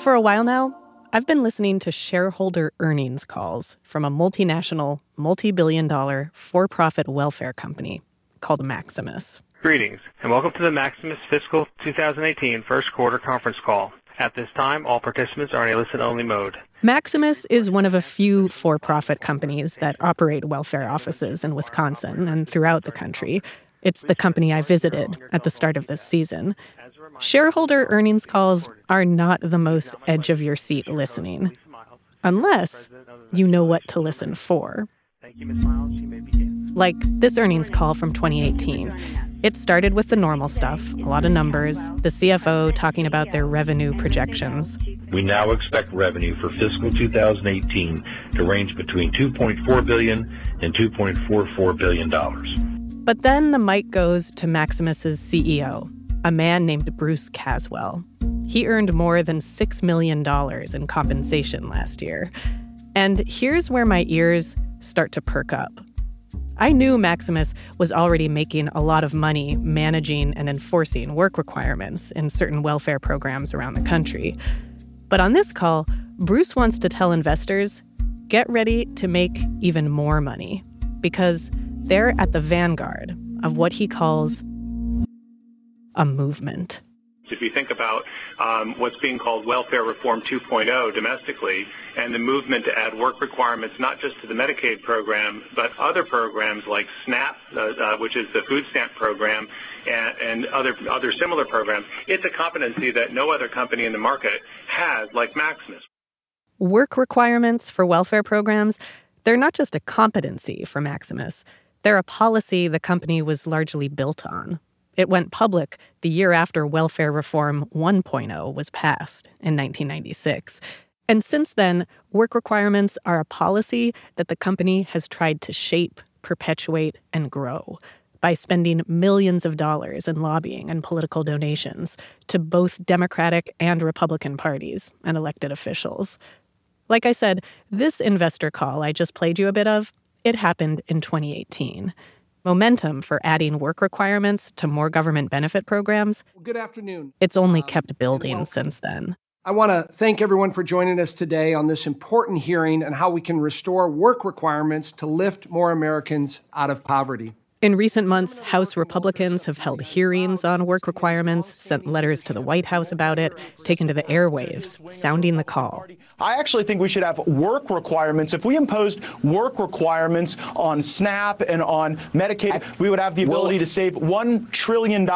For a while now, I've been listening to shareholder earnings calls from a multinational, multi-billion-dollar, for-profit welfare company called Maximus. Greetings, and welcome to the Maximus Fiscal 2018 First Quarter Conference Call. At this time, all participants are in a listen-only mode. Maximus is one of a few for-profit companies that operate welfare offices in Wisconsin and throughout the country. It's the company I visited at the start of this season. Shareholder earnings calls are not the most edge-of-your-seat listening, unless you know what to listen for. Like this earnings call from 2018. It started with the normal stuff, a lot of numbers, the CFO talking about their revenue projections. We now expect revenue for fiscal 2018 to range between $2.4 billion and $2.44 billion. But then the mic goes to Maximus's CEO, a man named Bruce Caswell. He earned more than $6 million in compensation last year. And here's where my ears start to perk up. I knew Maximus was already making a lot of money managing and enforcing work requirements in certain welfare programs around the country. But on this call, Bruce wants to tell investors, get ready to make even more money, because they're at the vanguard of what he calls a movement. If you think about what's being called Welfare Reform 2.0 domestically, and the movement to add work requirements not just to the Medicaid program, but other programs like SNAP, which is the food stamp program, and other similar programs, it's a competency that no other company in the market has like Maximus. Work requirements for welfare programs, they're not just a competency for Maximus. They're a policy the company was largely built on. It went public the year after Welfare Reform 1.0 was passed in 1996. And since then, work requirements are a policy that the company has tried to shape, perpetuate, and grow by spending millions of dollars in lobbying and political donations to both Democratic and Republican parties and elected officials. Like I said, this investor call I just played you a bit of, it happened in 2018. Momentum for adding work requirements to more government benefit programs, good afternoon. It's only kept building since then. I want to thank everyone for joining us today on this important hearing on how we can restore work requirements to lift more Americans out of poverty. In recent months, House Republicans have held hearings on work requirements, sent letters to the White House about it, taken to the airwaves, sounding the call. I actually think we should have work requirements. If we imposed work requirements on SNAP and on Medicaid, we would have the ability to save $1 trillion.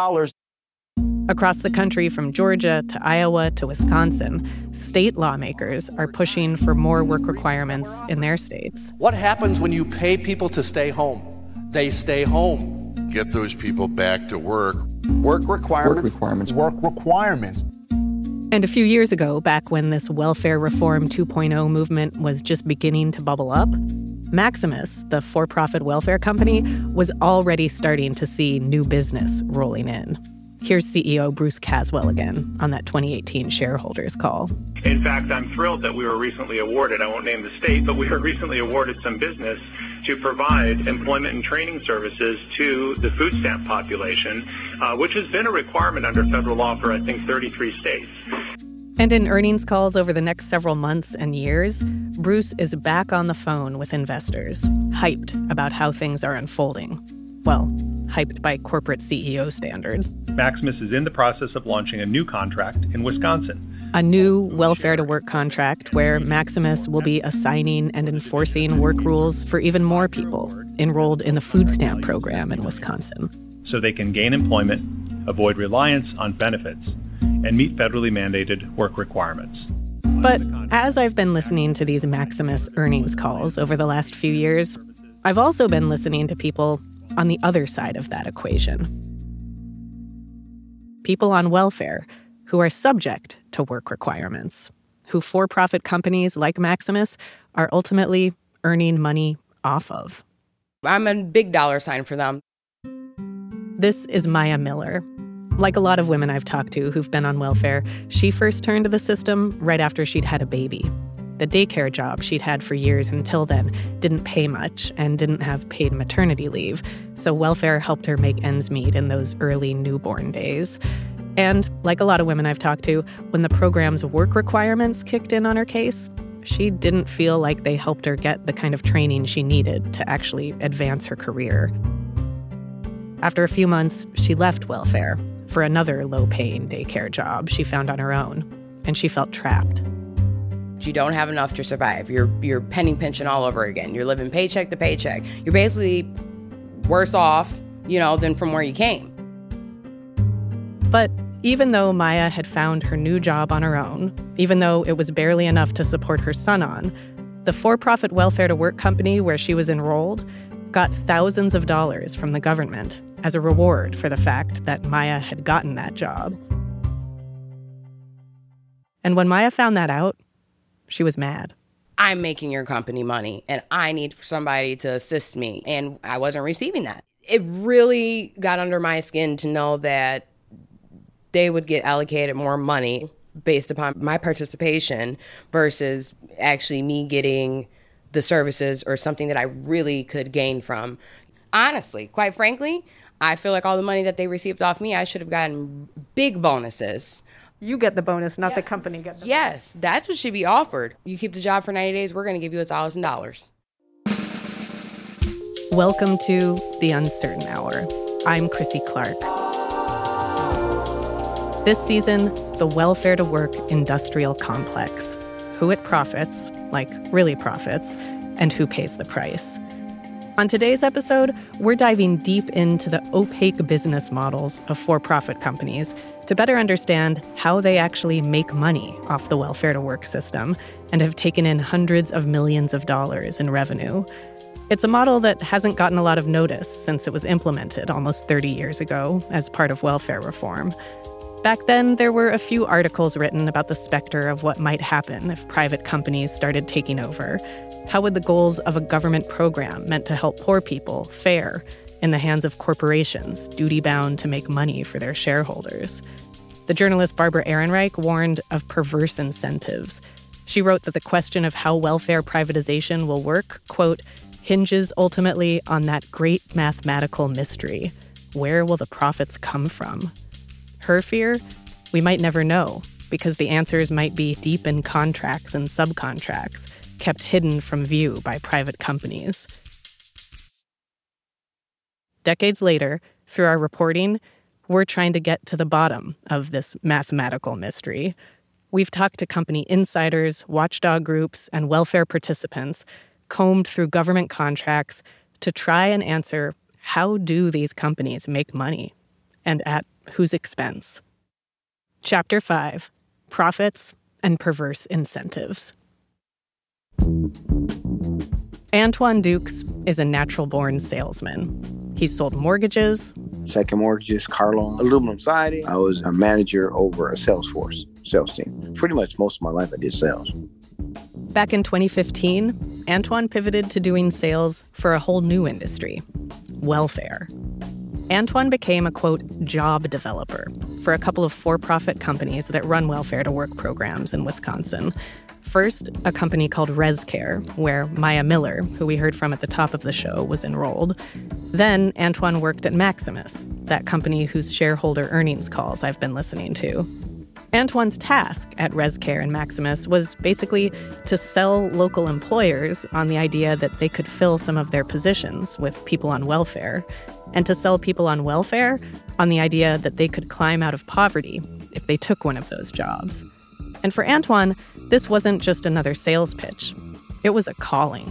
Across the country, from Georgia to Iowa to Wisconsin, state lawmakers are pushing for more work requirements in their states. What happens when you pay people to stay home? They stay home. Get those people back to work. Work requirements. Work requirements. Work requirements. And a few years ago, back when this Welfare Reform 2.0 movement was just beginning to bubble up, Maximus, the for-profit welfare company, was already starting to see new business rolling in. Here's CEO Bruce Caswell again on that 2018 shareholders call. In fact, I'm thrilled that we were recently awarded, I won't name the state, but we were recently awarded some business to provide employment and training services to the food stamp population, which has been a requirement under federal law for, I think, 33 states. And in earnings calls over the next several months and years, Bruce is back on the phone with investors, hyped about how things are unfolding. Well, hyped by corporate CEO standards. Maximus is in the process of launching a new contract in Wisconsin. A new welfare-to-work contract where Maximus will be assigning and enforcing work rules for even more people enrolled in the food stamp program in Wisconsin. So they can gain employment, avoid reliance on benefits, and meet federally mandated work requirements. But as I've been listening to these Maximus earnings calls over the last few years, I've also been listening to people on the other side of that equation. People on welfare who are subject to work requirements, who for-profit companies like Maximus are ultimately earning money off of. I'm a big dollar sign for them. This is Maya Miller. Like a lot of women I've talked to who've been on welfare, she first turned to the system right after she'd had a baby. The daycare job she'd had for years until then didn't pay much and didn't have paid maternity leave, so welfare helped her make ends meet in those early newborn days. And like a lot of women I've talked to, when the program's work requirements kicked in on her case, she didn't feel like they helped her get the kind of training she needed to actually advance her career. After a few months, she left welfare for another low-paying daycare job she found on her own, and she felt trapped. You don't have enough to survive. You're penny pinching all over again. You're living paycheck to paycheck. You're basically worse off, than from where you came. But even though Maya had found her new job on her own, even though it was barely enough to support her son on, the for-profit Welfare to Work company where she was enrolled got thousands of dollars from the government as a reward for the fact that Maya had gotten that job. And when Maya found that out, she was mad. I'm making your company money, and I need somebody to assist me, and I wasn't receiving that. It really got under my skin to know that they would get allocated more money based upon my participation versus actually me getting the services or something that I really could gain from. Honestly, quite frankly, I feel like all the money that they received off me, I should have gotten big bonuses. You get the bonus, not the company gets the bonus. Yes, that's what should be offered. You keep the job for 90 days, we're going to give you $1,000. Welcome to The Uncertain Hour. I'm Chrissy Clark. This season, the Welfare to Work industrial complex. Who it profits, like really profits, and who pays the price. On today's episode, we're diving deep into the opaque business models of for-profit companies to better understand how they actually make money off the Welfare to Work system and have taken in hundreds of millions of dollars in revenue. It's a model that hasn't gotten a lot of notice since it was implemented almost 30 years ago as part of welfare reform. Back then, there were a few articles written about the specter of what might happen if private companies started taking over. How would the goals of a government program meant to help poor people fare in the hands of corporations duty-bound to make money for their shareholders? The journalist Barbara Ehrenreich warned of perverse incentives. She wrote that the question of how welfare privatization will work, quote, hinges ultimately on that great mathematical mystery. Where will the profits come from? Her fear? We might never know, because the answers might be deep in contracts and subcontracts, kept hidden from view by private companies. Decades later, through our reporting, we're trying to get to the bottom of this mathematical mystery. We've talked to company insiders, watchdog groups, and welfare participants, combed through government contracts to try and answer, how do these companies make money? And at whose expense? Chapter 5, Profits and Perverse Incentives. Antoine Dukes is a natural-born salesman. He's sold mortgages, second mortgages, car loan, aluminum siding. I was a manager over a sales team. Pretty much most of my life I did sales. Back in 2015, Antoine pivoted to doing sales for a whole new industry, welfare. Antoine became a, quote, job developer for a couple of for-profit companies that run Welfare to Work programs in Wisconsin. First, a company called ResCare, where Maya Miller, who we heard from at the top of the show, was enrolled. Then Antoine worked at Maximus, that company whose shareholder earnings calls I've been listening to. Antoine's task at ResCare and Maximus was basically to sell local employers on the idea that they could fill some of their positions with people on welfare, and to sell people on welfare on the idea that they could climb out of poverty if they took one of those jobs. And for Antoine, this wasn't just another sales pitch. It was a calling.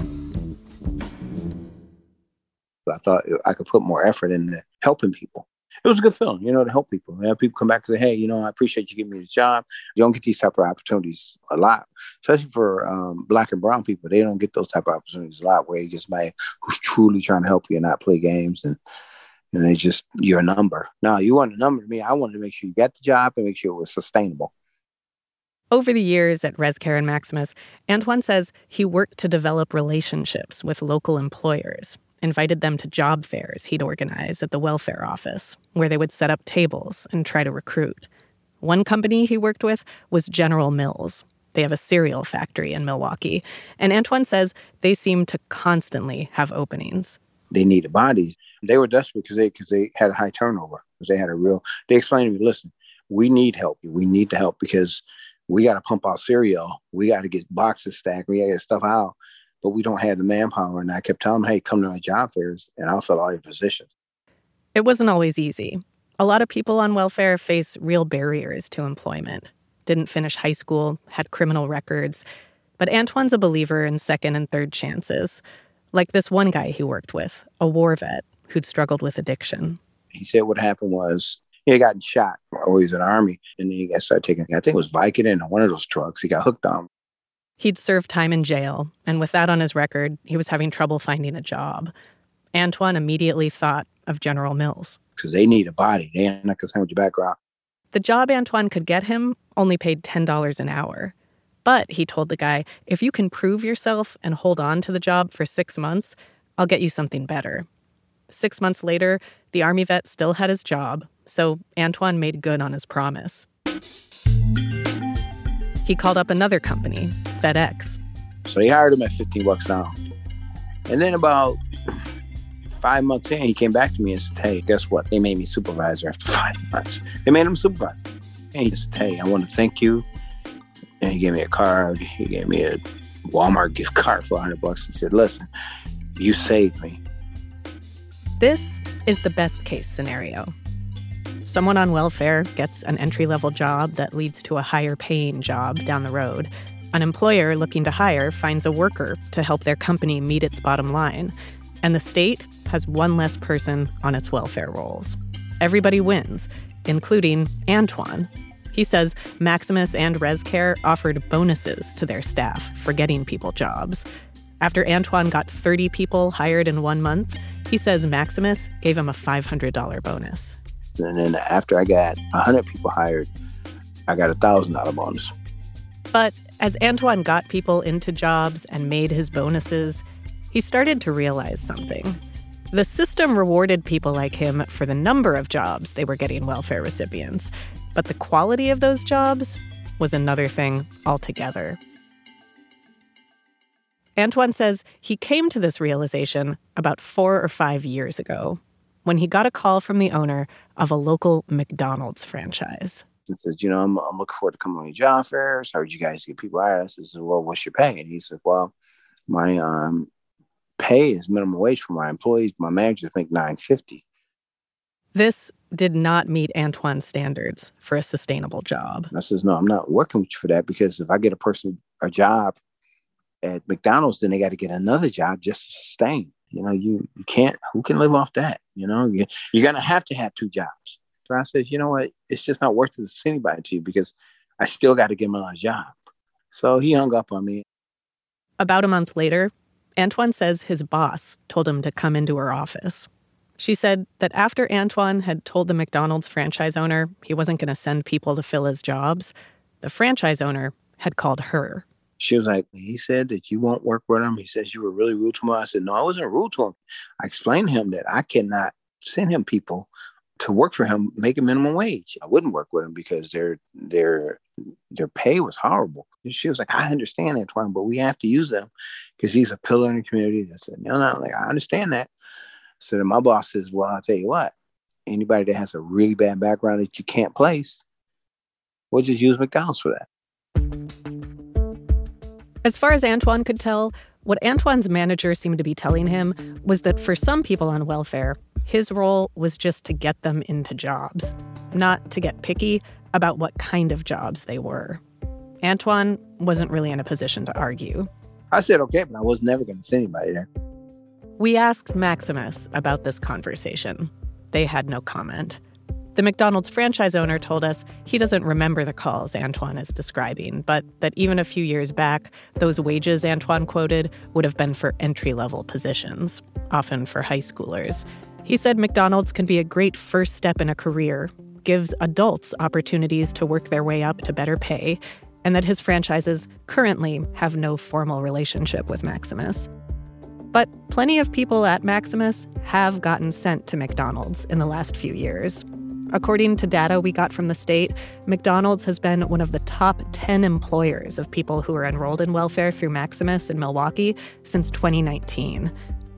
I thought I could put more effort into helping people. It was a good feeling, to help people. People come back and say, hey, I appreciate you giving me the job. You don't get these type of opportunities a lot, especially for Black and brown people. They don't get those type of opportunities a lot where you get somebody who's truly trying to help you and not play games and they just, you're a number. No, you weren't a number to me. I wanted to make sure you got the job and make sure it was sustainable. Over the years at ResCare and Maximus, Antoine says he worked to develop relationships with local employers, invited them to job fairs he'd organize at the welfare office, where they would set up tables and try to recruit. One company he worked with was General Mills. They have a cereal factory in Milwaukee, and Antoine says they seem to constantly have openings. They needed bodies. They were desperate because they had a high turnover. Because they explained to me, listen, we need help. We need to help because we got to pump out cereal. We got to get boxes stacked. We got to get stuff out, but we don't have the manpower. And I kept telling them, hey, come to our job fairs and I'll fill all your positions. It wasn't always easy. A lot of people on welfare face real barriers to employment. Didn't finish high school, had criminal records. But Antoine's a believer in second and third chances. Like this one guy he worked with, a war vet who'd struggled with addiction. He said what happened was he had gotten shot while he was in the Army. And then he got started taking, I think it was Vicodin or one of those drugs he got hooked on. He'd served time in jail. And with that on his record, he was having trouble finding a job. Antoine immediately thought of General Mills. Because they need a body. They're not concerned with your background. The job Antoine could get him only paid $10 an hour. But, he told the guy, if you can prove yourself and hold on to the job for 6 months, I'll get you something better. 6 months later, the Army vet still had his job, so Antoine made good on his promise. He called up another company, FedEx. So they hired him at $15 an hour. And then about 5 months in, he came back to me and said, hey, guess what? They made me supervisor after 5 months. They made him supervisor. And he said, hey, I want to thank you. And he gave me a card. He gave me a Walmart gift card for $100. He said, listen, you saved me. This is the best case scenario. Someone on welfare gets an entry-level job that leads to a higher paying job down the road. An employer looking to hire finds a worker to help their company meet its bottom line. And the state has one less person on its welfare rolls. Everybody wins, including Antoine. He says Maximus and ResCare offered bonuses to their staff for getting people jobs. After Antoine got 30 people hired in 1 month, he says Maximus gave him a $500 bonus. And then after I got 100 people hired, I got a $1,000 bonus. But as Antoine got people into jobs and made his bonuses, he started to realize something. The system rewarded people like him for the number of jobs they were getting welfare recipients. But the quality of those jobs was another thing altogether. Antoine says he came to this realization about 4 or 5 years ago when he got a call from the owner of a local McDonald's franchise. He says, I'm looking forward to coming on your job fairs. How would you guys get people hired? I said, well, what's your pay? And he said, well, my pay is minimum wage for my employees. My managers make $9.50. This did not meet Antoine's standards for a sustainable job. I says, no, I'm not working with you for that because if I get a person a job at McDonald's, then they got to get another job just to sustain. You can't, who can live off that? You're going to have 2 jobs. So I said, you know what? It's just not worth it to anybody to you because I still got to get him another job. So he hung up on me. About a month later, Antoine says his boss told him to come into her office. She said that after Antoine had told the McDonald's franchise owner he wasn't going to send people to fill his jobs, the franchise owner had called her. She was like, he said that you won't work with him. He says you were really rude to him. I said, no, I wasn't rude to him. I explained to him that I cannot send him people to work for him, making minimum wage. I wouldn't work with him because their pay was horrible. And she was like, I understand, Antoine, but we have to use them because he's a pillar in the community. I said, no, I understand that. So then my boss says, well, I'll tell you what, anybody that has a really bad background that you can't place, we'll just use McDonald's for that. As far as Antoine could tell, what Antoine's manager seemed to be telling him was that for some people on welfare, his role was just to get them into jobs, not to get picky about what kind of jobs they were. Antoine wasn't really in a position to argue. I said, okay, but I was never going to send anybody there. We asked Maximus about this conversation. They had no comment. The McDonald's franchise owner told us he doesn't remember the calls Antoine is describing, but that even a few years back, those wages Antoine quoted would have been for entry-level positions, often for high schoolers. He said McDonald's can be a great first step in a career, gives adults opportunities to work their way up to better pay, and that his franchises currently have no formal relationship with Maximus. But plenty of people at Maximus have gotten sent to McDonald's in the last few years. According to data we got from the state, McDonald's has been one of the top 10 employers of people who are enrolled in welfare through Maximus in Milwaukee since 2019.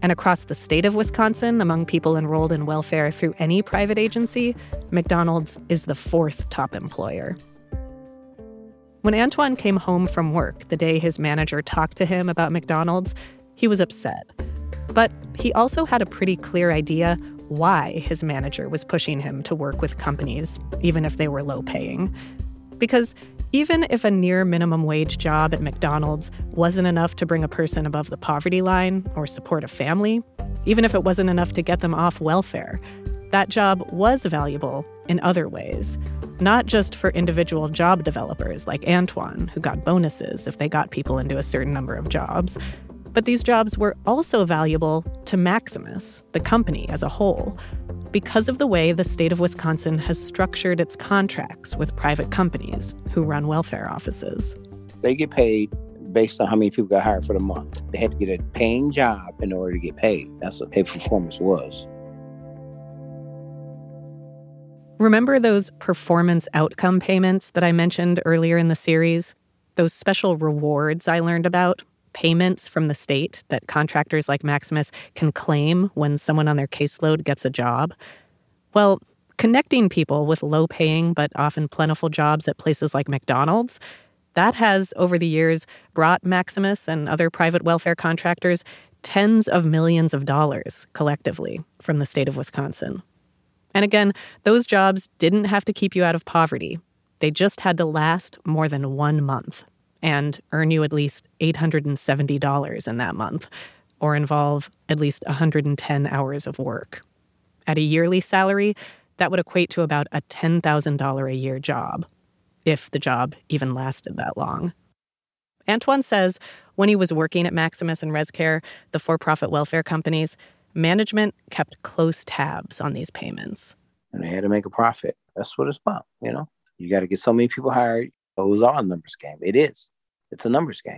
And across the state of Wisconsin, among people enrolled in welfare through any private agency, McDonald's is the 4th top employer. When Antoine came home from work the day his manager talked to him about McDonald's, he was upset. But he also had a pretty clear idea why his manager was pushing him to work with companies, even if they were low-paying. Because even if a near minimum wage job at McDonald's wasn't enough to bring a person above the poverty line or support a family, even if it wasn't enough to get them off welfare, that job was valuable in other ways. Not just for individual job developers like Antoine, who got bonuses if they got people into a certain number of jobs, but these jobs were also valuable to Maximus, the company as a whole, because of the way the state of Wisconsin has structured its contracts with private companies who run welfare offices. They get paid based on how many people got hired for the month. They had to get a paying job in order to get paid. That's what pay performance was. Remember those performance outcome payments that I mentioned earlier in the series? Those special rewards I learned about? Payments from the state that contractors like Maximus can claim when someone on their caseload gets a job? Well, connecting people with low-paying but often plentiful jobs at places like McDonald's, that has, over the years, brought Maximus and other private welfare contractors tens of millions of dollars collectively from the state of Wisconsin. And again, those jobs didn't have to keep you out of poverty. They just had to last more than 1 month and earn you at least $870 in that month, or involve at least 110 hours of work. At a yearly salary, that would equate to about a $10,000 a year job, if the job even lasted that long. Antoine says when he was working at Maximus and ResCare, the for-profit welfare companies, management kept close tabs on these payments. And they had to make a profit. That's what it's about, you know? You got to get so many people hired. It was all a numbers game. It is. It's a numbers game.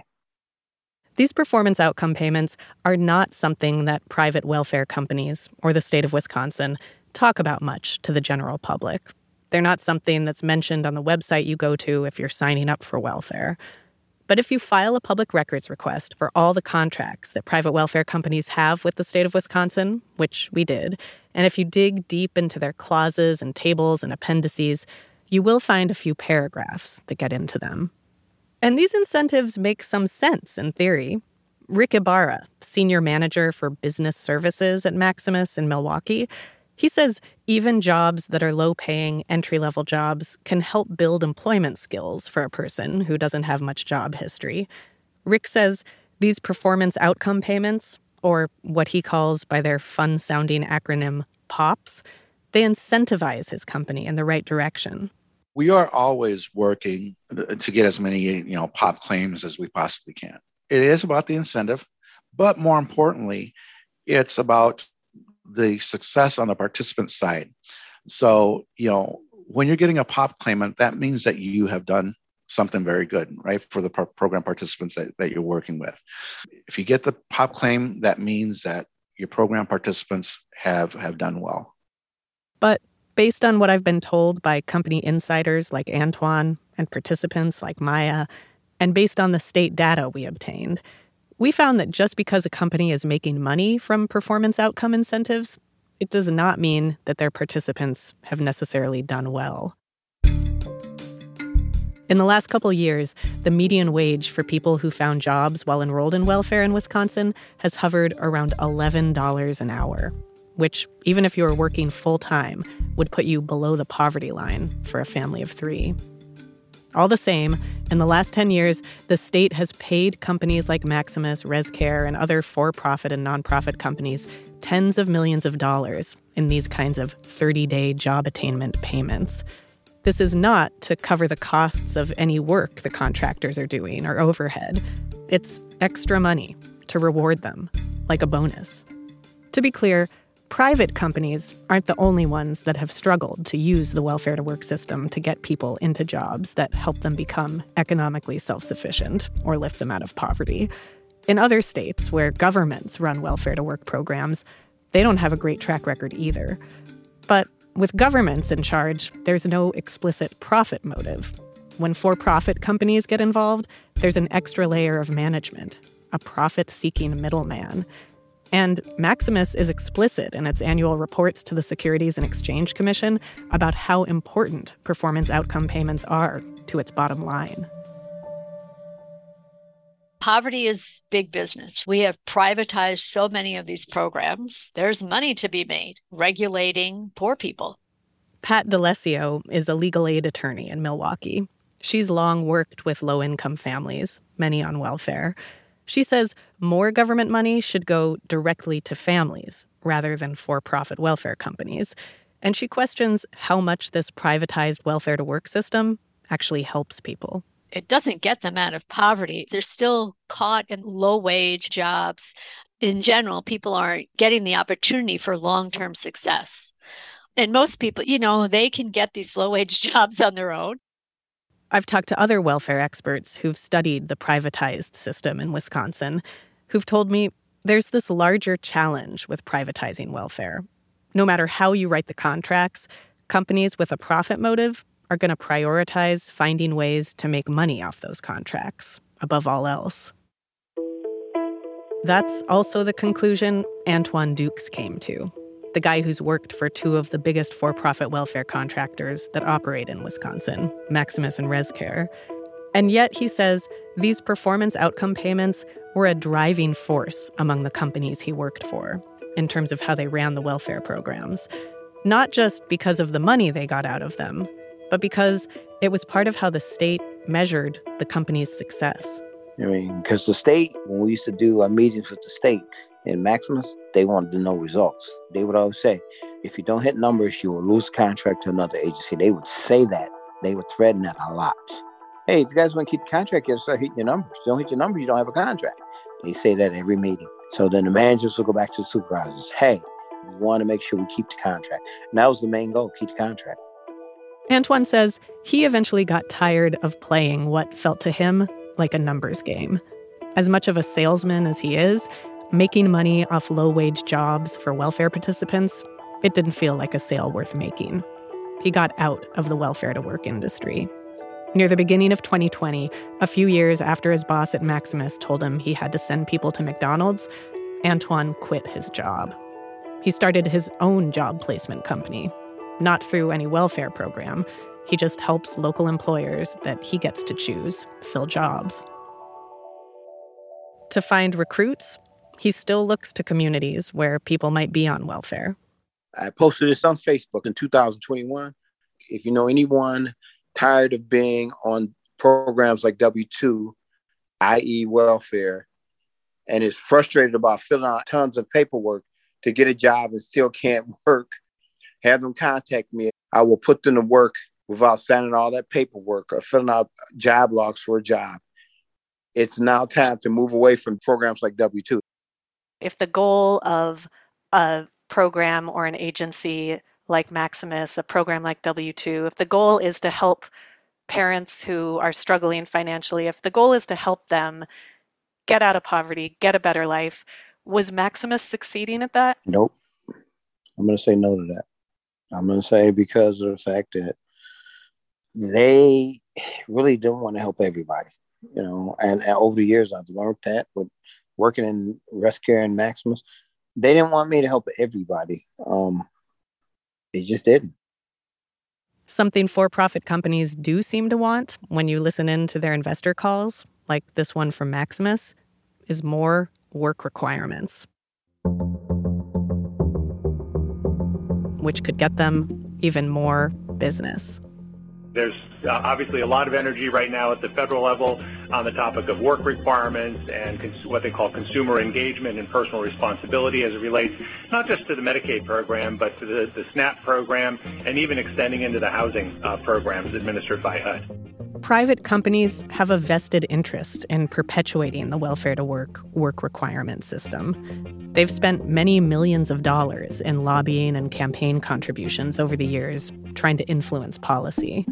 These performance outcome payments are not something that private welfare companies or the state of Wisconsin talk about much to the general public. They're not something that's mentioned on the website you go to if you're signing up for welfare. But if you file a public records request for all the contracts that private welfare companies have with the state of Wisconsin, which we did, and if you dig deep into their clauses and tables and appendices, you will find a few paragraphs that get into them. And these incentives make some sense in theory. Rick Ibarra, senior manager for business services at Maximus in Milwaukee, he says even jobs that are low-paying, entry-level jobs can help build employment skills for a person who doesn't have much job history. Rick says these performance outcome payments, or what he calls by their fun-sounding acronym POPs, they incentivize his company in the right direction. We are always working to get as many, POP claims as we possibly can. It is about the incentive, but more importantly, it's about the success on the participant side. So, when you're getting a POP claimant, that means that you have done something very good, right, for the program participants that you're working with. If you get the POP claim, that means that your program participants have done well. But based on what I've been told by company insiders like Antoine and participants like Maya, and based on the state data we obtained, we found that just because a company is making money from performance outcome incentives, it does not mean that their participants have necessarily done well. In the last couple years, the median wage for people who found jobs while enrolled in welfare in Wisconsin has hovered around $11 an hour, which, even if you were working full-time, would put you below the poverty line for a family of 3. All the same, in the last 10 years, the state has paid companies like Maximus, ResCare, and other for-profit and nonprofit companies tens of millions of dollars in these kinds of 30-day job attainment payments. This is not to cover the costs of any work the contractors are doing or overhead. It's extra money to reward them, like a bonus. To be clear, private companies aren't the only ones that have struggled to use the welfare-to-work system to get people into jobs that help them become economically self-sufficient or lift them out of poverty. In other states where governments run welfare-to-work programs, they don't have a great track record either. But with governments in charge, there's no explicit profit motive. When for-profit companies get involved, there's an extra layer of management, a profit-seeking middleman. And Maximus is explicit in its annual reports to the Securities and Exchange Commission about how important performance outcome payments are to its bottom line. Poverty is big business. We have privatized so many of these programs. There's money to be made regulating poor people. Pat D'Alessio is a legal aid attorney in Milwaukee. She's long worked with low-income families, many on welfare. She says more government money should go directly to families rather than for-profit welfare companies. And she questions how much this privatized welfare-to-work system actually helps people. It doesn't get them out of poverty. They're still caught in low-wage jobs. In general, people aren't getting the opportunity for long-term success. And most people, they can get these low-wage jobs on their own. I've talked to other welfare experts who've studied the privatized system in Wisconsin, who've told me there's this larger challenge with privatizing welfare. No matter how you write the contracts, companies with a profit motive are going to prioritize finding ways to make money off those contracts, above all else. That's also the conclusion Antoine Dukes came to, the guy who's worked for two of the biggest for-profit welfare contractors that operate in Wisconsin, Maximus and ResCare. And yet, he says, these performance outcome payments were a driving force among the companies he worked for in terms of how they ran the welfare programs. Not just because of the money they got out of them, but because it was part of how the state measured the company's success. Because the state, when we used to do meetings with the state in Maximus, they wanted to know results. They would always say, if you don't hit numbers, you will lose the contract to another agency. They would say that. They would threaten that a lot. Hey, if you guys want to keep the contract, you got to start hitting your numbers. If you don't hit your numbers, you don't have a contract. They say that at every meeting. So then the managers will go back to the supervisors. Hey, we want to make sure we keep the contract. And that was the main goal, keep the contract. Antoine says he eventually got tired of playing what felt to him like a numbers game. As much of a salesman as he is, making money off low-wage jobs for welfare participants, it didn't feel like a sale worth making. He got out of the welfare-to-work industry. Near the beginning of 2020, a few years after his boss at Maximus told him he had to send people to McDonald's, Antoine quit his job. He started his own job placement company. Not through any welfare program. He just helps local employers that he gets to choose fill jobs. To find recruits, he still looks to communities where people might be on welfare. I posted this on Facebook in 2021. If you know anyone tired of being on programs like W-2, i.e. welfare, and is frustrated about filling out tons of paperwork to get a job and still can't work, have them contact me. I will put them to work without signing all that paperwork or filling out job logs for a job. It's now time to move away from programs like W-2. If the goal of a program or an agency like Maximus, a program like W-2, if the goal is to help parents who are struggling financially, if the goal is to help them get out of poverty, get a better life, was Maximus succeeding at that? Nope. I'm going to say no to that. I'm going to say because of the fact that they really don't want to help everybody, and over the years I've learned that with working in ResCare and Maximus, they didn't want me to help everybody. They just didn't. Something for-profit companies do seem to want when you listen in to their investor calls, like this one from Maximus, is more work requirements, which could get them even more business. There's obviously a lot of energy right now at the federal level on the topic of work requirements and what they call consumer engagement and personal responsibility as it relates not just to the Medicaid program, but to the SNAP program and even extending into the housing programs administered by HUD. Private companies have a vested interest in perpetuating the welfare-to-work work requirement system. They've spent many millions of dollars in lobbying and campaign contributions over the years, trying to influence policy.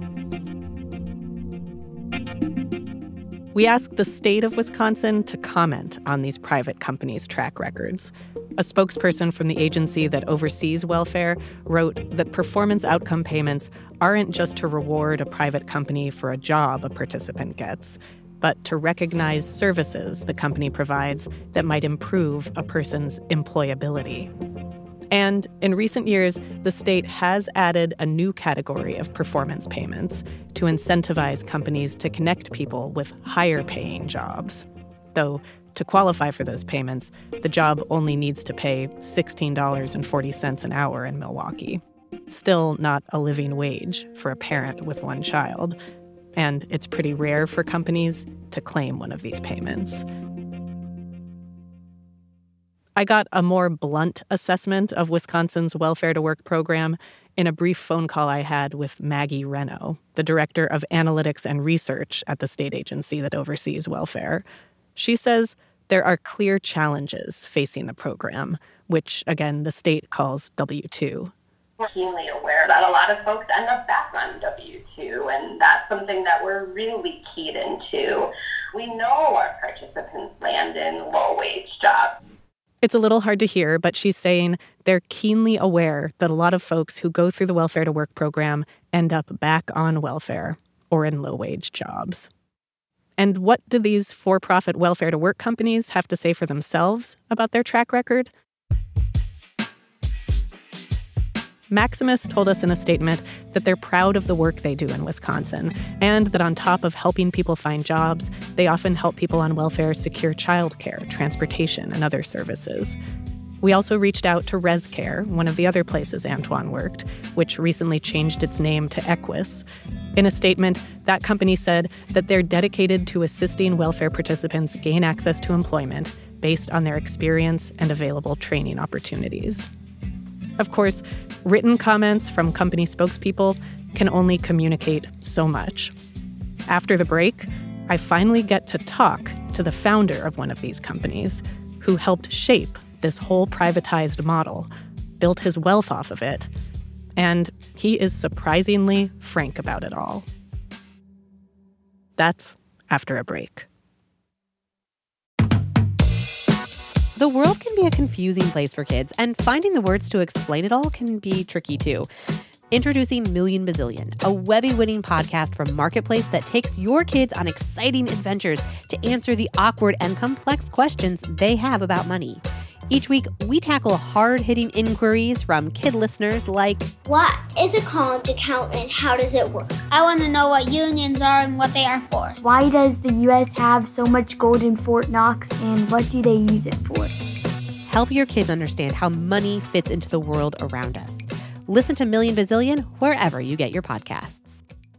We asked the state of Wisconsin to comment on these private companies' track records. A spokesperson from the agency that oversees welfare wrote that performance outcome payments aren't just to reward a private company for a job a participant gets, but to recognize services the company provides that might improve a person's employability. And in recent years, the state has added a new category of performance payments to incentivize companies to connect people with higher-paying jobs. Though, to qualify for those payments, the job only needs to pay $16.40 an hour in Milwaukee. Still not a living wage for a parent with one child. And it's pretty rare for companies to claim one of these payments. I got a more blunt assessment of Wisconsin's Welfare to Work program in a brief phone call I had with Maggie Reno, the director of analytics and research at the state agency that oversees welfare. She says there are clear challenges facing the program, which, again, the state calls W-2. We're keenly aware that a lot of folks end up back on W-2, and that's something that we're really keyed into. We know our participants land in low-wage jobs. It's a little hard to hear, but she's saying they're keenly aware that a lot of folks who go through the Welfare to Work program end up back on welfare or in low-wage jobs. And what do these for-profit Welfare to Work companies have to say for themselves about their track record? Maximus told us in a statement that they're proud of the work they do in Wisconsin, and that on top of helping people find jobs, they often help people on welfare secure childcare, transportation, and other services. We also reached out to ResCare, one of the other places Antoine worked, which recently changed its name to Equus. In a statement, that company said that they're dedicated to assisting welfare participants gain access to employment based on their experience and available training opportunities. Of course, written comments from company spokespeople can only communicate so much. After the break, I finally get to talk to the founder of one of these companies who helped shape this whole privatized model, built his wealth off of it, and he is surprisingly frank about it all. That's after a break. The world can be a confusing place for kids, and finding the words to explain it all can be tricky too. Introducing Million Bazillion, a Webby-winning podcast from Marketplace that takes your kids on exciting adventures to answer the awkward and complex questions they have about money. Each week, we tackle hard-hitting inquiries from kid listeners like, what is a college account and how does it work? I want to know what unions are and what they are for. Why does the U.S. have so much gold in Fort Knox and what do they use it for? Help your kids understand how money fits into the world around us. Listen to Million Bazillion wherever you get your podcasts.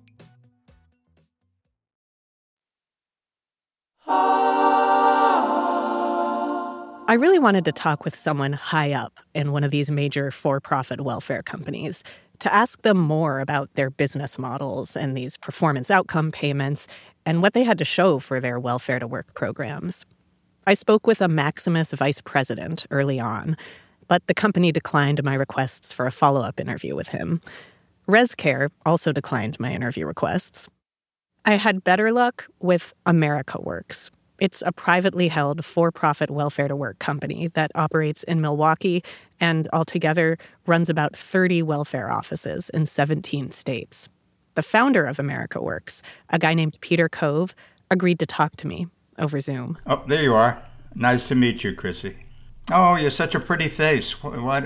I really wanted to talk with someone high up in one of these major for-profit welfare companies to ask them more about their business models and these performance outcome payments and what they had to show for their Welfare to Work programs. I spoke with a Maximus vice president early on, but the company declined my requests for a follow-up interview with him. ResCare also declined my interview requests. I had better luck with America Works. It's a privately held for-profit Welfare to Work company that operates in Milwaukee and altogether runs about 30 welfare offices in 17 states. The founder of America Works, a guy named Peter Cove, agreed to talk to me over Zoom. Oh, there you are. Nice to meet you, Chrissy. Oh, you're such a pretty face. What?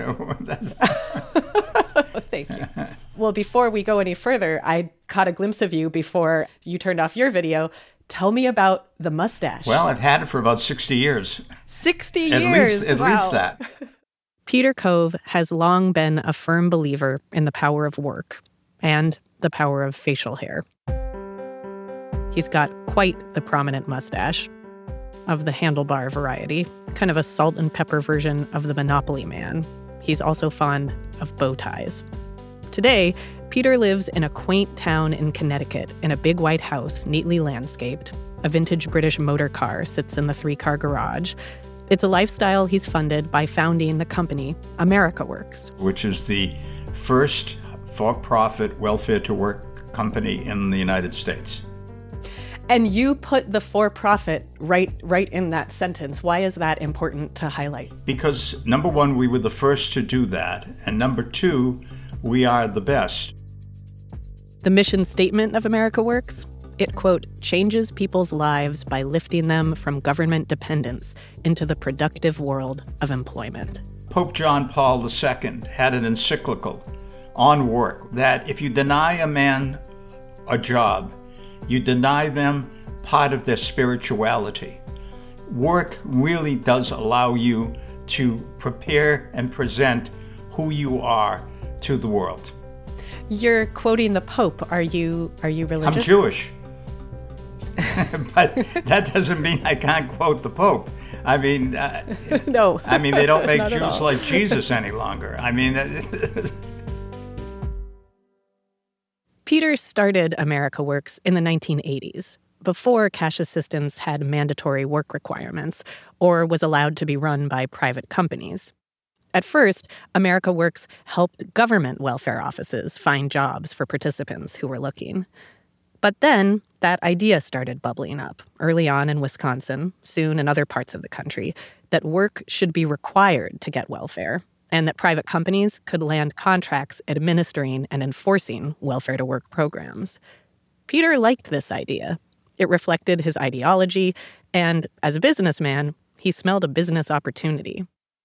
Thank you. Well, before we go any further, I caught a glimpse of you before you turned off your video. Tell me about the mustache. Well, I've had it for about 60 years. 60 years? At least that. Peter Cove has long been a firm believer in the power of work and the power of facial hair. He's got quite the prominent mustache, of the handlebar variety, kind of a salt and pepper version of the Monopoly Man. He's also fond of bow ties. Today, Peter lives in a quaint town in Connecticut in a big white house, neatly landscaped. A vintage British motor car sits in the 3-car garage. It's a lifestyle he's funded by founding the company America Works, which is the first for-profit Welfare to Work company in the United States. And you put the for-profit right in that sentence. Why is that important to highlight? Because, number one, we were the first to do that. And number two, we are the best. The mission statement of America Works? It, quote, changes people's lives by lifting them from government dependence into the productive world of employment. Pope John Paul II had an encyclical on work that if you deny a man a job, you deny them part of their spirituality. Work really does allow you to prepare and present who you are to the world. You're quoting the Pope. Are you religious? I'm Jewish. But that doesn't mean I can't quote the Pope. I mean, no. I mean, they don't make Jews like Jesus any longer. I mean, Peter started America Works in the 1980s, before cash assistance had mandatory work requirements or was allowed to be run by private companies. At first, America Works helped government welfare offices find jobs for participants who were looking. But then that idea started bubbling up early on in Wisconsin, soon in other parts of the country, that work should be required to get welfare, and that private companies could land contracts administering and enforcing welfare-to-work programs. Peter liked this idea. It reflected his ideology, and as a businessman, he smelled a business opportunity.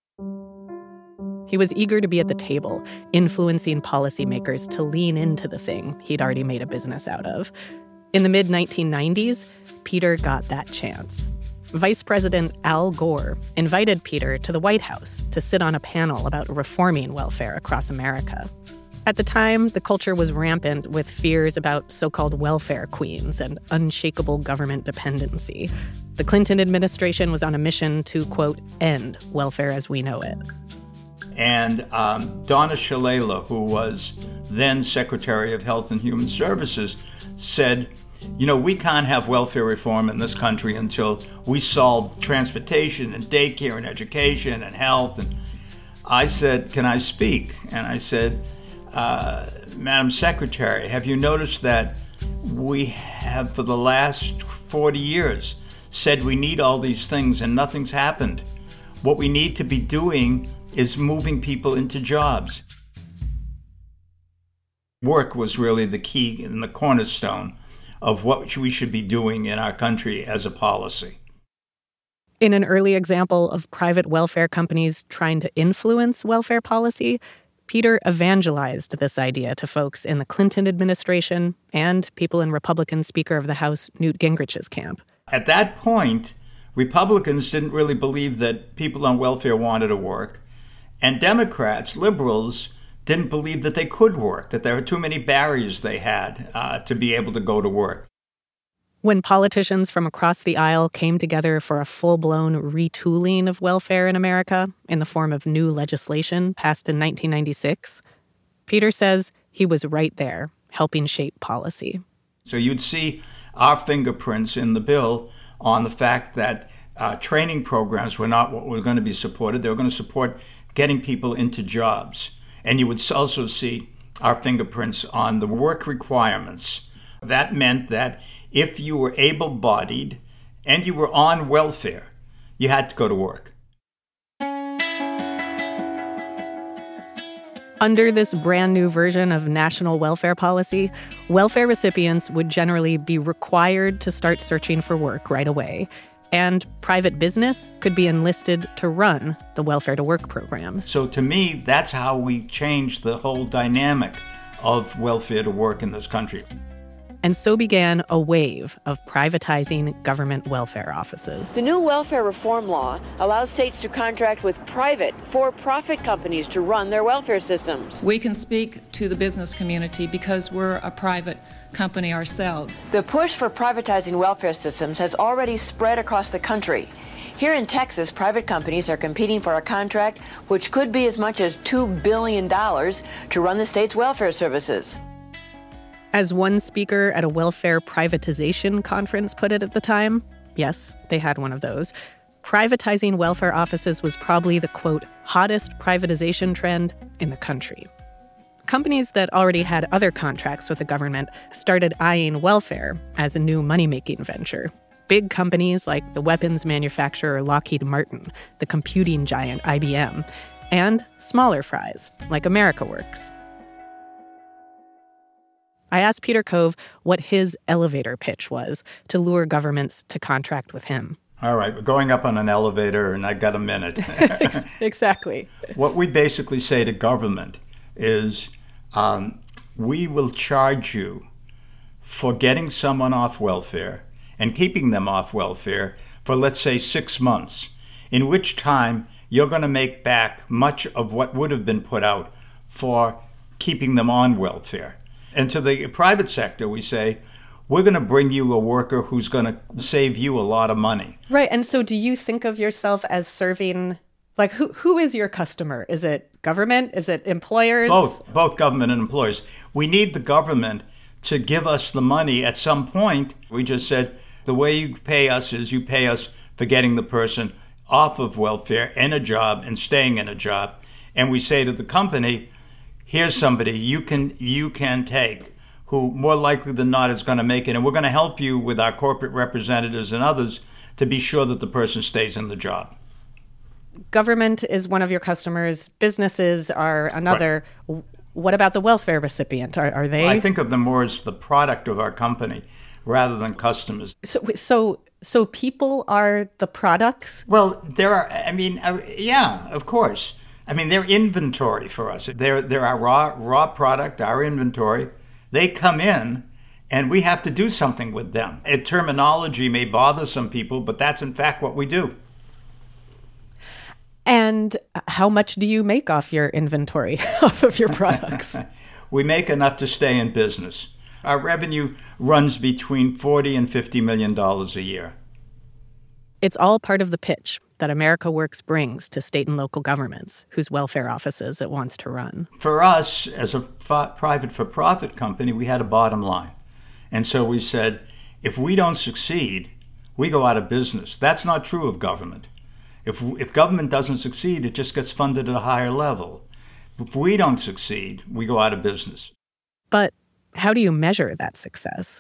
He was eager to be at the table, influencing policymakers to lean into the thing he'd already made a business out of. In the mid-1990s, Peter got that chance. Vice President Al Gore invited Peter to the White House to sit on a panel about reforming welfare across America. At the time, the culture was rampant with fears about so-called welfare queens and unshakable government dependency. The Clinton administration was on a mission to, quote, end welfare as we know it. And Donna Shalala, who was then Secretary of Health and Human Services, said, you know, we can't have welfare reform in this country until we solve transportation and daycare and education and health. And I said, can I speak? And I said, Madam Secretary, have you noticed that we have for the last 40 years said we need all these things and nothing's happened? What we need to be doing is moving people into jobs. Work was really the key and the cornerstone of what we should be doing in our country as a policy. In an early example of private welfare companies trying to influence welfare policy, Peter evangelized this idea to folks in the Clinton administration and people in Republican Speaker of the House Newt Gingrich's camp. At that point, Republicans didn't really believe that people on welfare wanted to work. And Democrats, liberals, didn't believe that they could work, that there were too many barriers they had to be able to go to work. When politicians from across the aisle came together for a full-blown retooling of welfare in America in the form of new legislation passed in 1996, Peter says he was right there helping shape policy. So you'd see our fingerprints in the bill on the fact that training programs were not what were going to be supported. They were going to support getting people into jobs. And you would also see our fingerprints on the work requirements. That meant that if you were able-bodied and you were on welfare, you had to go to work. Under this brand new version of national welfare policy, welfare recipients would generally be required to start searching for work right away. And private business could be enlisted to run the welfare-to-work programs. So to me, that's how we changed the whole dynamic of welfare to work in this country. And so began a wave of privatizing government welfare offices. The new welfare reform law allows states to contract with private, for-profit companies to run their welfare systems. We can speak to the business community because we're a private company ourselves. The push for privatizing welfare systems has already spread across the country. Here in Texas, private companies are competing for a contract which could be as much as $2 billion to run the state's welfare services. As one speaker at a welfare privatization conference put it at the time, yes, they had one of those, privatizing welfare offices was probably the, quote, hottest privatization trend in the country. Companies that already had other contracts with the government started eyeing welfare as a new money-making venture. Big companies like the weapons manufacturer Lockheed Martin, the computing giant IBM, and smaller fries like America Works. I asked Peter Cove what his elevator pitch was to lure governments to contract with him. All right, we're going up on an elevator, and I got a minute. Exactly. What we basically say to government is, we will charge you for getting someone off welfare and keeping them off welfare for, let's say, 6 months, in which time you're going to make back much of what would have been put out for keeping them on welfare. And to the private sector, we say, we're going to bring you a worker who's going to save you a lot of money. Right. And so do you think of yourself as serving, like, who is your customer? Is it government? Is it employers? Both government and employers. We need the government to give us the money at some point. We just said, the way you pay us is you pay us for getting the person off of welfare in a job and staying in a job. And we say to the company, here's somebody you can take who more likely than not is going to make it. And we're going to help you with our corporate representatives and others to be sure that the person stays in the job. Government is one of your customers. Businesses are another. Right. What about the welfare recipient? Are they? I think of them more as the product of our company rather than customers. So people are the products? Well, yeah, of course. They're inventory for us. They're our raw product, our inventory. They come in, and we have to do something with them. Terminology may bother some people, but that's in fact what we do. And how much do you make off your inventory, off of your products? We make enough to stay in business. Our revenue runs between $40 and $50 million a year. It's all part of the pitch that America Works brings to state and local governments whose welfare offices it wants to run. For us, as a private for-profit company, we had a bottom line. And so we said, if we don't succeed, we go out of business. That's not true of government. If government doesn't succeed, it just gets funded at a higher level. If we don't succeed, we go out of business. But how do you measure that success?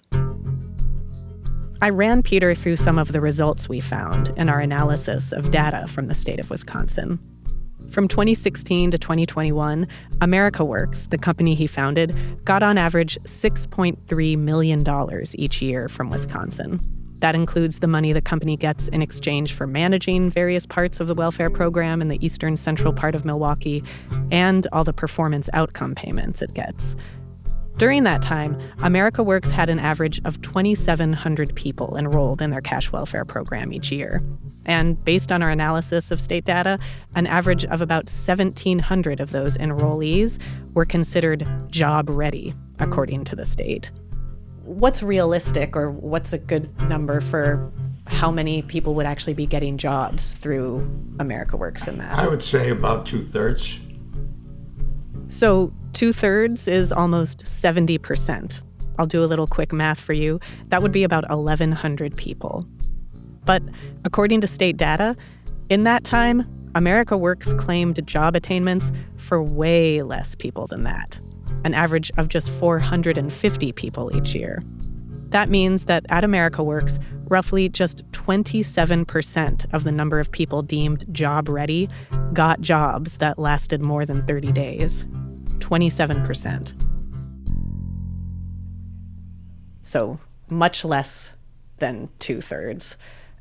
I ran Peter through some of the results we found in our analysis of data from the state of Wisconsin. From 2016 to 2021, America Works, the company he founded, got on average $6.3 million each year from Wisconsin. That includes the money the company gets in exchange for managing various parts of the welfare program in the eastern central part of Milwaukee and all the performance outcome payments it gets. During that time, America Works had an average of 2,700 people enrolled in their cash welfare program each year. And based on our analysis of state data, an average of about 1,700 of those enrollees were considered job-ready, according to the state. What's realistic, or what's a good number for how many people would actually be getting jobs through America Works in that? I would say about 2/3. So 2/3 is almost 70%. I'll do a little quick math for you. That would be about 1,100 people. But according to state data, in that time, America Works claimed job attainments for way less people than that, an average of just 450 people each year. That means that at America Works, roughly just 27% of the number of people deemed job-ready got jobs that lasted more than 30 days. 27%. So much less than 2/3.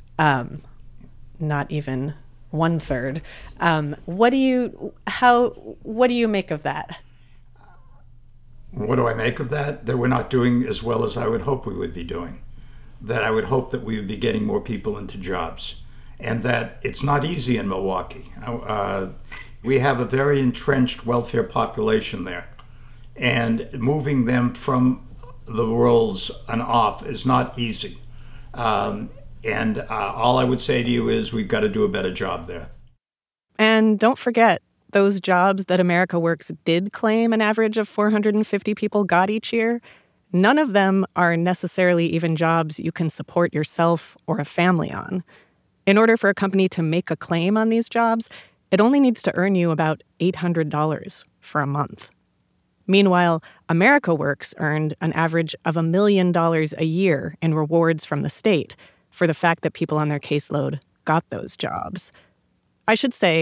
Not even 1/3. What do you make of that? What do I make of that? That we're not doing as well as I would hope we would be doing. That I would hope that we would be getting more people into jobs. And that it's not easy in Milwaukee. We have a very entrenched welfare population there. And moving them from the rolls and off is not easy. And all I would say to you is we've got to do a better job there. And don't forget, those jobs that America Works did claim an average of 450 people got each year, none of them are necessarily even jobs you can support yourself or a family on. In order for a company to make a claim on these jobs, it only needs to earn you about $800 for a month. Meanwhile, America Works earned an average of $1 million a year in rewards from the state for the fact that people on their caseload got those jobs. I should say,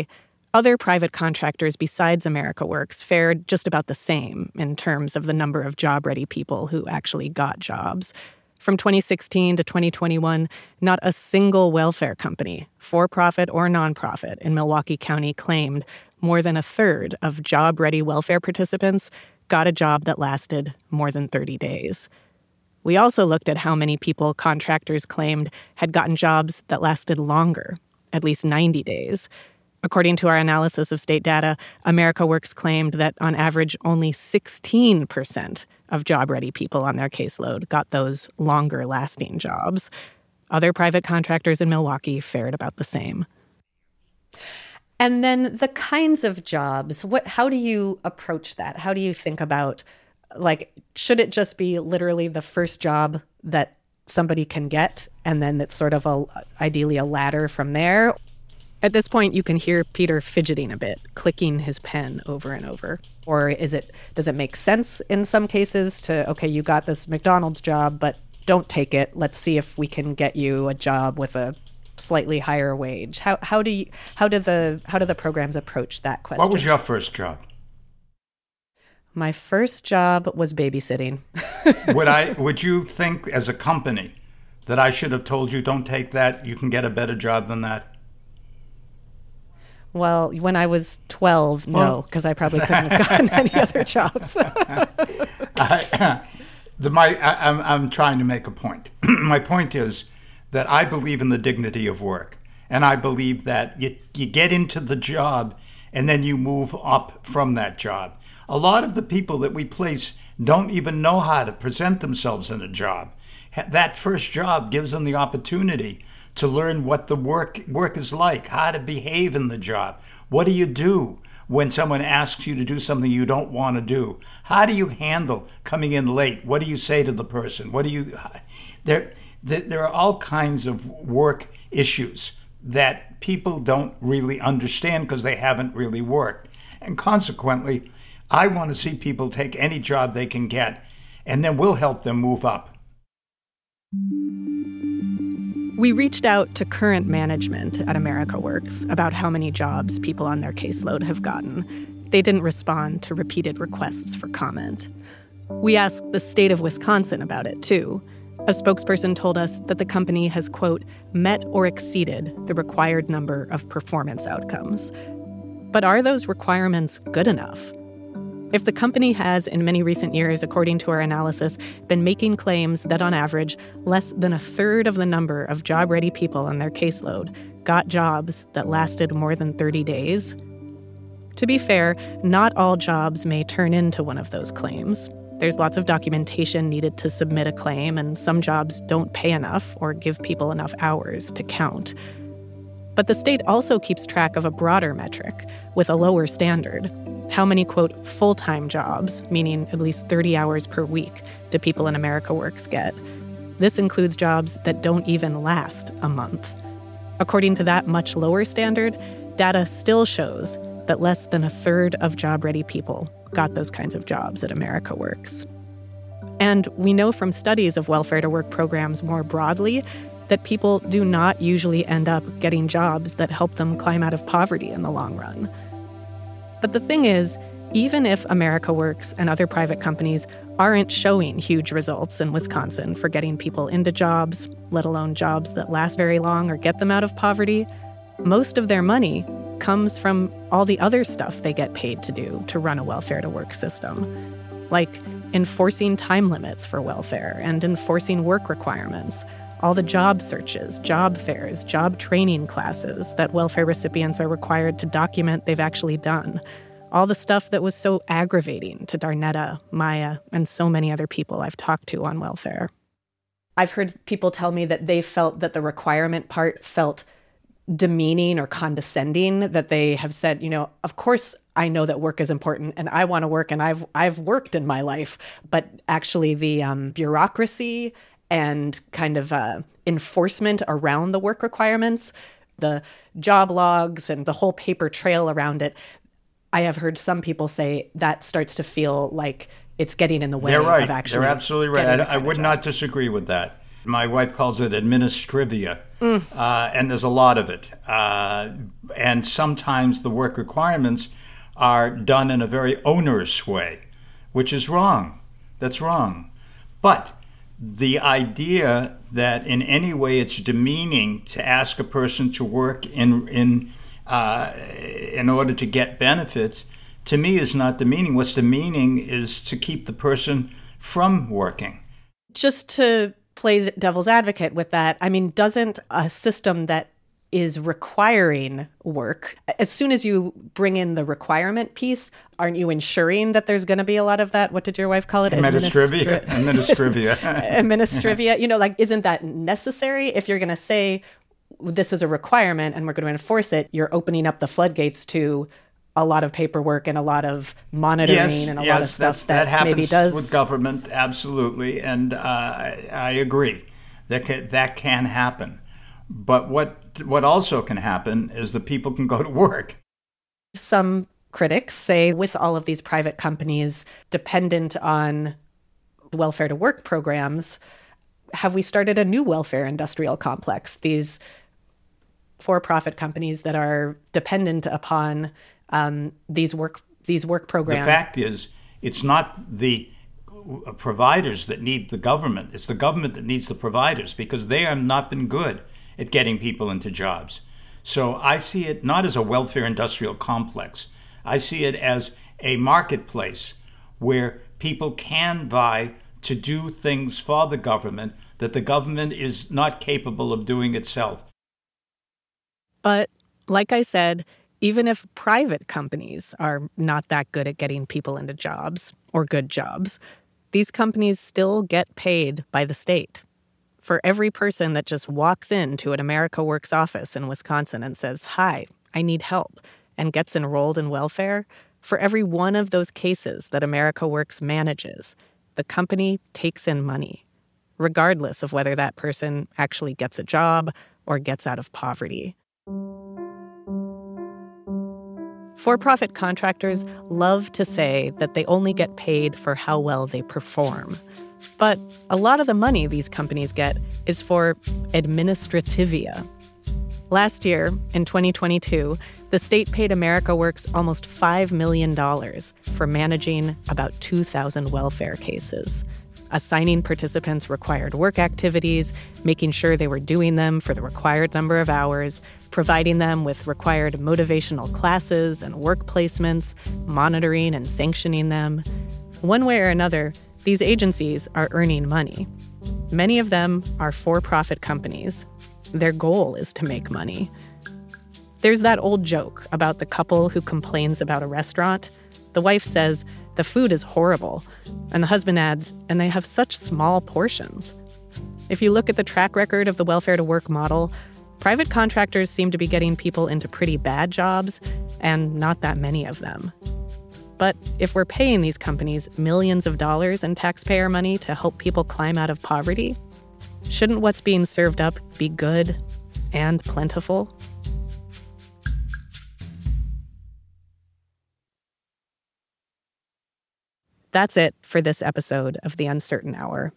Other private contractors besides America Works fared just about the same in terms of the number of job-ready people who actually got jobs. From 2016 to 2021, not a single welfare company, for-profit or nonprofit, in Milwaukee County claimed more than a third of job-ready welfare participants got a job that lasted more than 30 days. We also looked at how many people contractors claimed had gotten jobs that lasted longer, at least 90 days. According to our analysis of state data, America Works claimed that on average only 16% of job-ready people on their caseload got those longer-lasting jobs. Other private contractors in Milwaukee fared about the same. And then the kinds of jobs, how do you approach that? How do you think about, should it just be literally the first job that somebody can get, and then it's sort of ideally a ladder from there? At this point, you can hear Peter fidgeting a bit, clicking his pen over and over. Or does it make sense in some cases to, okay, you got this McDonald's job, but don't take it. Let's see if we can get you a job with a slightly higher wage. How do the programs approach that question? What was your first job? My first job was babysitting. Would you think as a company that I should have told you, don't take that, you can get a better job than that? Well, when I was 12, no, because I probably couldn't have gotten any other jobs. I'm trying to make a point. My point is that I believe in the dignity of work, and I believe that you get into the job and then you move up from that job. A lot of the people that we place don't even know how to present themselves in a job. That first job gives them the opportunity to learn what the work is like, how to behave in the job. What do you do when someone asks you to do something you don't want to do? How do you handle coming in late? What do you say to the person? There are all kinds of work issues that people don't really understand because they haven't really worked. And consequently, I want to see people take any job they can get, and then we'll help them move up. We reached out to current management at America Works about how many jobs people on their caseload have gotten. They didn't respond to repeated requests for comment. We asked the state of Wisconsin about it, too. A spokesperson told us that the company has, quote, met or exceeded the required number of performance outcomes. But are those requirements good enough? If the company has, in many recent years, according to our analysis, been making claims that on average, less than a third of the number of job-ready people on their caseload got jobs that lasted more than 30 days, to be fair, not all jobs may turn into one of those claims. There's lots of documentation needed to submit a claim, and some jobs don't pay enough or give people enough hours to count. But the state also keeps track of a broader metric with a lower standard. How many, quote, full-time jobs, meaning at least 30 hours per week, do people in America Works get? This includes jobs that don't even last a month. According to that much lower standard, data still shows that less than a third of job-ready people got those kinds of jobs at America Works. And we know from studies of welfare-to-work programs more broadly that people do not usually end up getting jobs that help them climb out of poverty in the long run. But the thing is, even if America Works and other private companies aren't showing huge results in Wisconsin for getting people into jobs, let alone jobs that last very long or get them out of poverty, most of their money comes from all the other stuff they get paid to do to run a welfare-to-work system, like enforcing time limits for welfare and enforcing work requirements, all the job searches, job fairs, job training classes that welfare recipients are required to document they've actually done, all the stuff that was so aggravating to Darnetta, Maya, and so many other people I've talked to on welfare. I've heard people tell me that they felt that the requirement part felt demeaning or condescending, that they have said, of course I know that work is important and I want to work and I've worked in my life, but actually the bureaucracy and kind of enforcement around the work requirements, the job logs and the whole paper trail around it, I have heard some people say that starts to feel like it's getting in the way of actually. They're absolutely right. I would not disagree with that. My wife calls it administrivia. and there's a lot of it. And sometimes the work requirements are done in a very onerous way, which is wrong. That's wrong. But the idea that in any way it's demeaning to ask a person to work in order to get benefits, to me is not demeaning. What's demeaning is to keep the person from working. Just to play devil's advocate with that, I mean, doesn't a system that is requiring work, as soon as you bring in the requirement piece, aren't you ensuring that there's going to be a lot of that? What did your wife call it? Administrivia. Administrivia. You know, like, isn't that necessary? If you're going to say this is a requirement and we're going to enforce it, you're opening up the floodgates to a lot of paperwork and a lot of monitoring and a lot of stuff that happens maybe does with government, absolutely, and I agree that can happen. But what also can happen is that people can go to work. Some critics say with all of these private companies dependent on welfare to work programs, have we started a new welfare industrial complex? These for-profit companies that are dependent upon these work programs. The fact is, it's not the providers that need the government. It's the government that needs the providers, because they have not been good at getting people into jobs. So I see it not as a welfare industrial complex. I see it as a marketplace where people can vie to do things for the government that the government is not capable of doing itself. But like I said, even if private companies are not that good at getting people into jobs or good jobs, these companies still get paid by the state. For every person that just walks into an America Works office in Wisconsin and says, "Hi, I need help," and gets enrolled in welfare, for every one of those cases that America Works manages, the company takes in money, regardless of whether that person actually gets a job or gets out of poverty. For-profit contractors love to say that they only get paid for how well they perform. But a lot of the money these companies get is for administrativia. Last year, in 2022, the state paid America Works almost $5 million for managing about 2,000 welfare cases, assigning participants required work activities, making sure they were doing them for the required number of hours, providing them with required motivational classes and work placements, monitoring and sanctioning them. One way or another, these agencies are earning money. Many of them are for-profit companies. Their goal is to make money. There's that old joke about the couple who complains about a restaurant. The wife says, "The food is horrible." And the husband adds, "And they have such small portions." If you look at the track record of the welfare to work model, private contractors seem to be getting people into pretty bad jobs, and not that many of them. But if we're paying these companies millions of dollars in taxpayer money to help people climb out of poverty, shouldn't what's being served up be good and plentiful? That's it for this episode of The Uncertain Hour.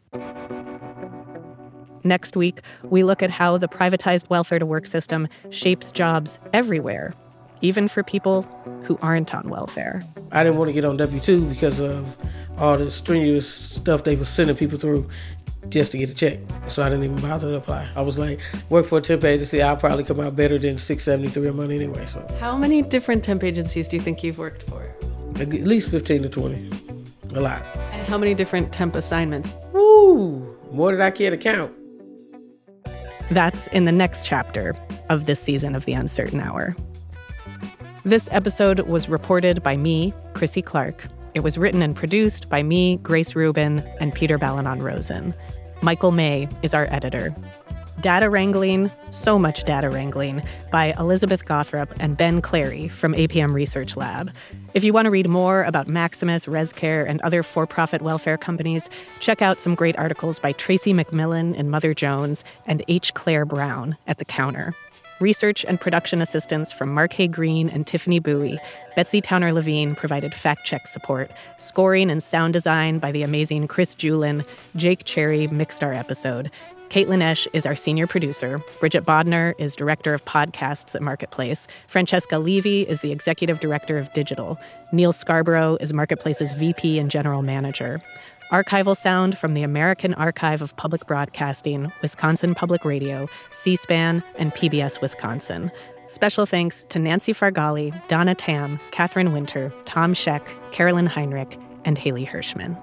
Next week, we look at how the privatized welfare to work system shapes jobs everywhere, even for people who aren't on welfare. I didn't want to get on W-2 because of all the strenuous stuff they were sending people through just to get a check. So I didn't even bother to apply. I was like, work for a temp agency, I'll probably come out better than $673 a month anyway. So how many different temp agencies do you think you've worked for? At least 15 to 20. A lot. And how many different temp assignments? Woo! More than I care to count. That's in the next chapter of this season of The Uncertain Hour. This episode was reported by me, Chrissy Clark. It was written and produced by me, Grace Rubin, and Peter Balanon-Rosen. Michael May is our editor. Data wrangling, so much data wrangling, by Elizabeth Gothrop and Ben Clary from APM Research Lab. If you want to read more about Maximus, ResCare, and other for-profit welfare companies, check out some great articles by Tracy McMillan in Mother Jones and H. Claire Brown at The Counter. Research and production assistance from Mark Green and Tiffany Bowie. Betsy Towner-Levine provided fact-check support. Scoring and sound design by the amazing Chris Julin. Jake Cherry mixed our episode. Caitlin Esch is our senior producer. Bridget Bodner is director of podcasts at Marketplace. Francesca Levy is the executive director of digital. Neil Scarborough is Marketplace's VP and general manager. Archival sound from the American Archive of Public Broadcasting, Wisconsin Public Radio, C-SPAN, and PBS Wisconsin. Special thanks to Nancy Fargali, Donna Tam, Catherine Winter, Tom Scheck, Carolyn Heinrich, and Haley Hirschman.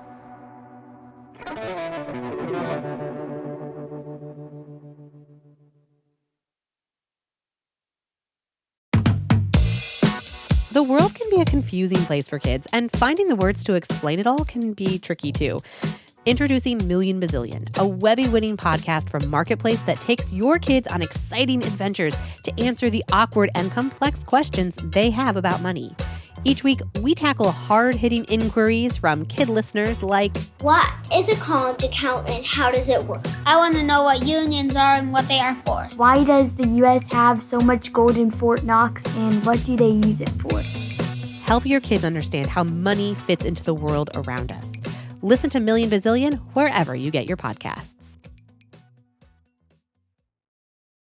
The world can be a confusing place for kids, and finding the words to explain it all can be tricky too. Introducing Million Bazillion, a Webby-winning podcast from Marketplace that takes your kids on exciting adventures to answer the awkward and complex questions they have about money. Each week, we tackle hard-hitting inquiries from kid listeners like, what is a college account and how does it work? I want to know what unions are and what they are for. Why does the U.S. have so much gold in Fort Knox, and what do they use it for? Help your kids understand how money fits into the world around us. Listen to Million Bazillion wherever you get your podcasts.